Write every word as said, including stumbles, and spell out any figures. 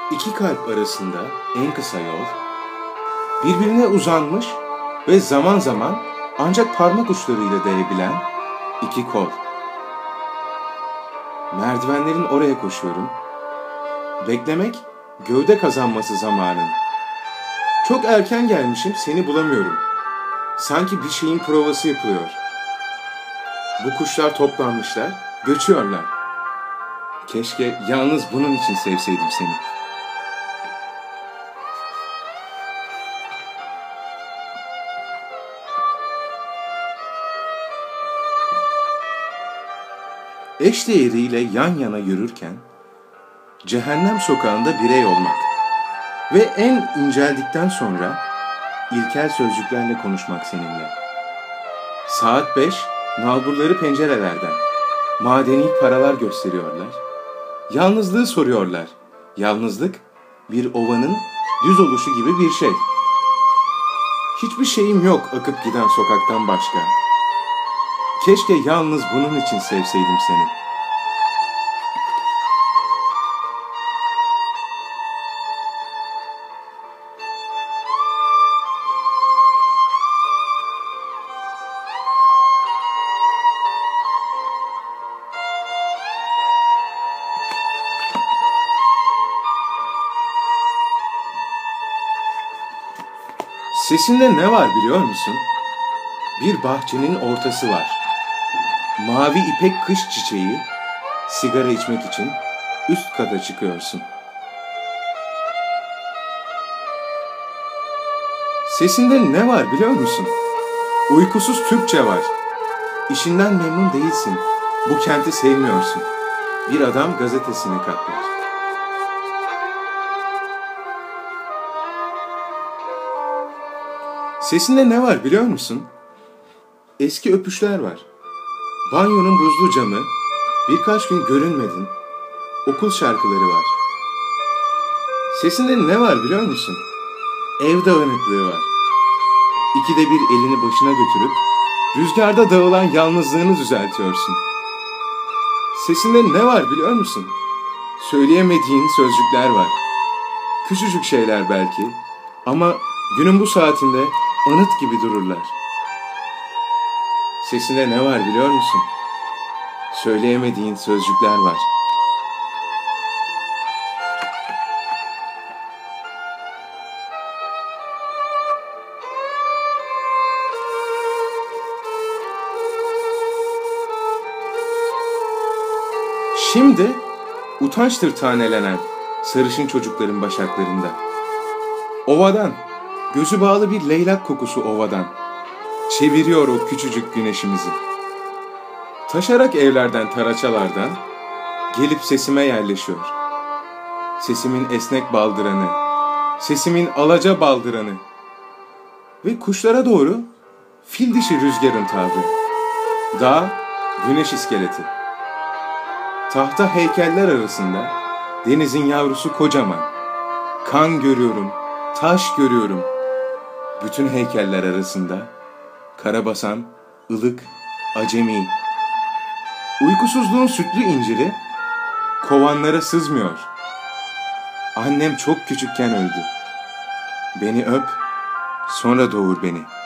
İki kalp arasında en kısa yol, birbirine uzanmış ve zaman zaman ancak parmak uçlarıyla değebilen iki kol. Merdivenlerin oraya koşuyorum. Beklemek, gövde kazanması zamanın. Çok erken gelmişim, seni bulamıyorum. Sanki bir şeyin provası yapılıyor. Bu kuşlar toplanmışlar, göçüyorlar. Keşke yalnız bunun için sevseydim seni. Eşdeğeriyle yan yana yürürken, cehennem sokağında birey olmak ve en inceldikten sonra ilkel sözcüklerle konuşmak seninle. Saat beş, nalburları pencerelerden, madeni paralar gösteriyorlar. Yalnızlığı soruyorlar. Yalnızlık, bir ovanın düz oluşu gibi bir şey. Hiçbir şeyim yok akıp giden sokaktan başka. Keşke yalnız bunun için sevseydim seni. Sesinde ne var biliyor musun? Bir bahçenin ortası var. Mavi ipek kış çiçeği, sigara içmek için üst kata çıkıyorsun. Sesinde ne var biliyor musun? Uykusuz Türkçe var. İşinden memnun değilsin. Bu kenti sevmiyorsun. Bir adam gazetesini katlar. Sesinde ne var biliyor musun? Eski öpüşler var. Banyonun buzlu camı, birkaç gün görünmedin, okul şarkıları var. Sesinde ne var biliyor musun? Ev dağınıklığı var. İkide bir elini başına götürüp, rüzgarda dağılan yalnızlığını düzeltiyorsun. Sesinde ne var biliyor musun? Söyleyemediğin sözcükler var. Küçücük şeyler belki ama günün bu saatinde anıt gibi dururlar. Sesinde ne var biliyor musun? Söyleyemediğin sözcükler var. Şimdi utançtır tanelenen sarışın çocukların başaklarında. Ovadan, gözü bağlı bir leylak kokusu ovadan. Çeviriyor o küçücük güneşimizi. Taşarak evlerden, taraçalardan gelip sesime yerleşiyor. Sesimin esnek baldıranı, sesimin alaca baldıranı ve kuşlara doğru fil dişi rüzgarın tavrı. Dağ, güneş iskeleti. Tahta heykeller arasında denizin yavrusu kocaman. Kan görüyorum, taş görüyorum. Bütün heykeller arasında karabasan, ılık, acemi. Uykusuzluğun sütlü inciri kovanlara sızmıyor. Annem çok küçükken öldü. Beni öp, sonra doğur beni.